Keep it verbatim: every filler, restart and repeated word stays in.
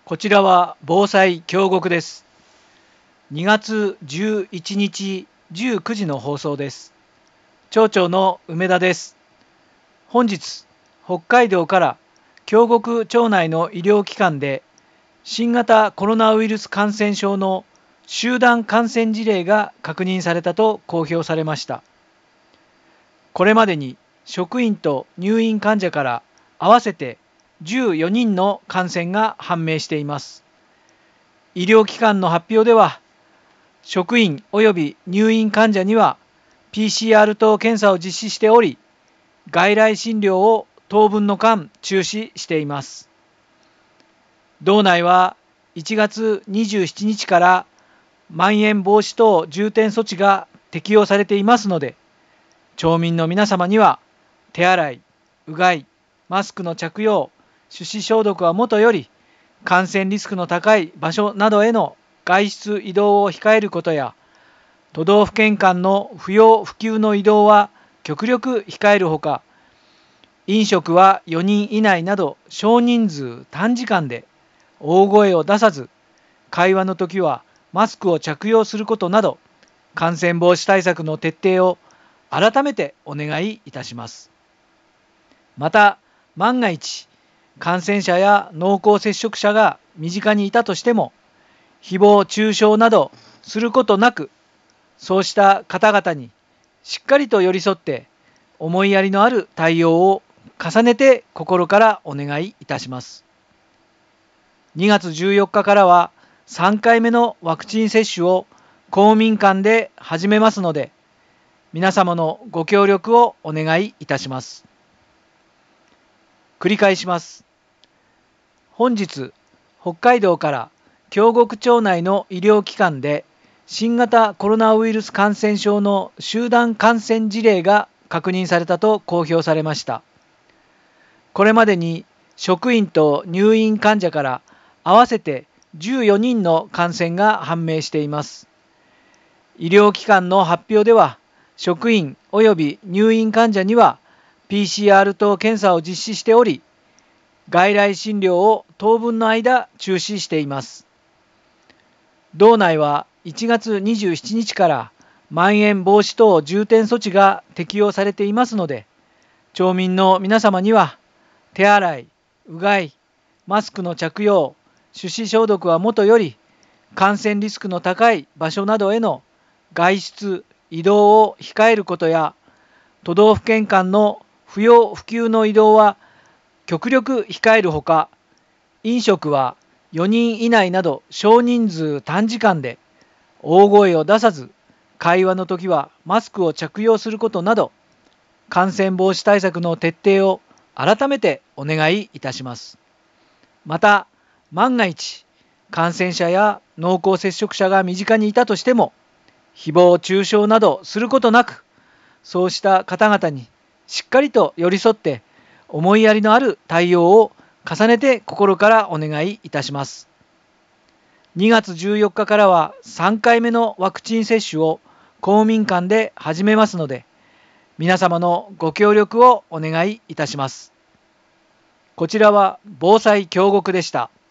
こちらは防災京極です。にがつじゅういちにちじゅうくじの放送です。町長の梅田です。本日、北海道から京極町内の医療機関で新型コロナウイルス感染症の集団感染事例が確認されたと公表されました。これまでに職員と入院患者から合わせてじゅうよにんの感染が判明しています。医療機関の発表では、職員及び入院患者には ピーシーアール 等検査を実施しており、外来診療を当分の間中止しています。道内はいちがつにじゅうしちにちからまん延防止等重点措置が適用されていますので、町民の皆様には手洗い、うがい、マスクの着用、手指消毒はもとより、感染リスクの高い場所などへの外出移動を控えることや、都道府県間の不要不急の移動は極力控えるほか、飲食はよにん以内など少人数短時間で大声を出さず、会話の時はマスクを着用することなど、感染防止対策の徹底を改めてお願いいたします。また、万が一、感染者や濃厚接触者が身近にいたとしても、誹謗中傷などすることなく、そうした方々にしっかりと寄り添って思いやりのある対応を重ねて心からお願いいたします。にがつじゅうよっかからはさんかいめのワクチン接種を公民館で始めますので、皆様のご協力をお願いいたします。繰り返します。本日、北海道から京極町内の医療機関で新型コロナウイルス感染症の集団感染事例が確認されたと公表されました。これまでに職員と入院患者から合わせてじゅうよにんの感染が判明しています。医療機関の発表では、職員及び入院患者には ピーシーアール 等検査を実施しており、外来診療を当分の間中止しています。道内はいちがつにじゅうしちにちからまん延防止等重点措置が適用されていますので、町民の皆様には手洗い、うがい、マスクの着用、手指消毒はもとより、感染リスクの高い場所などへの外出、移動を控えることや、都道府県間の不要不急の移動は極力控えるほか、飲食はよにん以内など少人数短時間で大声を出さず、会話の時はマスクを着用することなど、感染防止対策の徹底を改めてお願いいたします。また、万が一、感染者や濃厚接触者が身近にいたとしても、誹謗中傷などすることなく、そうした方々にしっかりと寄り添って思いやりのある対応を重ねて心からお願いいたします。にがつじゅうよっかからはさんかいめのワクチン接種を公民館で始めますので、皆様のご協力をお願いいたします。こちらは防災京極でした。